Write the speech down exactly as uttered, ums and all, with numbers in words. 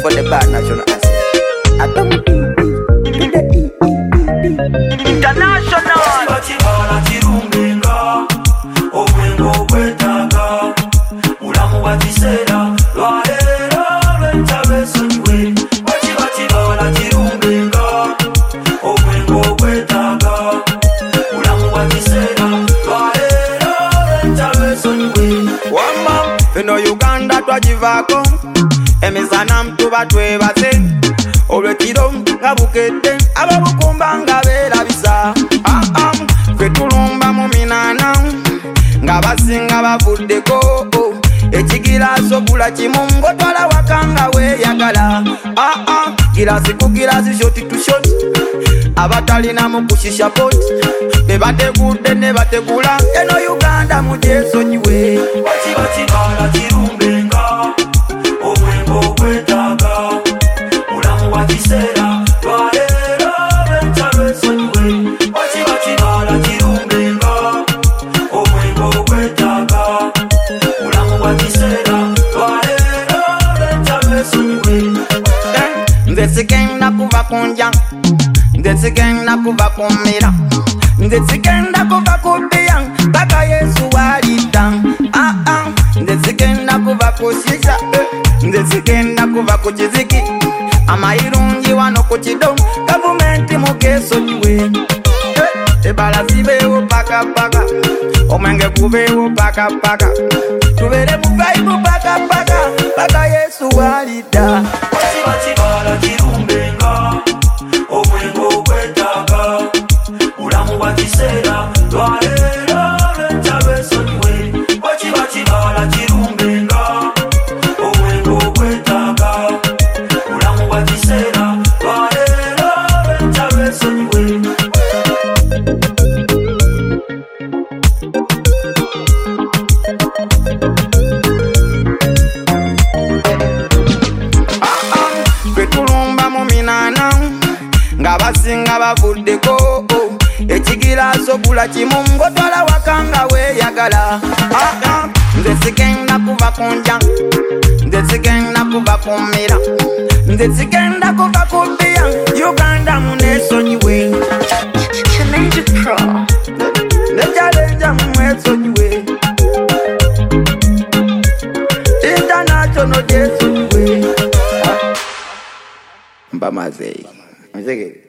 for the bad national asset. I don't international. Batibala tirumbenga, obwengo kwetaga, mulamu batisera, lwalero lwentabesonyiwe. Batibala tirumbenga, obwengo kwetaga, mulamu batisera, lwalero lwentabesonyiwe. Wamba, fino Uganda twagivako, emisana mtuba twebase, olwekiro nga bukedde, ababukumba nga beerabisa. Ah ah, ffe tulumba mu minana, nga basinga bavuddeko, ekigiraasi ogula kimu ng'otwala waka nga weeyagala. Ah ah, girasi ku girasi, shoti tu shoti, abatalinamu kushisha poti, be bategudde ne bategula, eno Uganda mugyesonyiwe. Batibala tirumbenga, obwengo kwetaga, mulamu batisera, lwalero lwentabesonyiwe. Batibala tirumbenga, obwengo kwetaga, mulamu batisera, lwalero lwentabesonyiwe. Nze sigenda kuva kunja, nze sigenda kuva kumira, nze sigenda kuva kudiya paka Yesu walidda. Ah ah, nze sigenda kuva kushisha, nze sigenda kuva ku kiziki, amayirungi wano ku kido, gavumenti mugesonyiwe. Ebala zibeewo paka paka, omwenge gubeewo paka paka, tubeere mu vibe paka paka, paka Yesu walidda. Batibala tirumbenga, obwengo kwetaga, mulamu batisera, lwalero lwentabesonyiwe. Batibala tirumbenga, obwengo kwetaga, mulamu batisera, lwalero lwentabesonyiwe. Fetulumba mu minana, nga basinga bavuddeko, ekigiraasi ogula kimu ng'otwala waka nga weeyagala. Ah ah, nze sigenda kuva kunja, nze sigenda kuva kumira, nze sigenda kuva kudiya, Uganda muneesonyiwe. Challenge Pro. Nejalenja mumwesonyiwe, international gyesonyiwe. Mbamazeyi, muzege.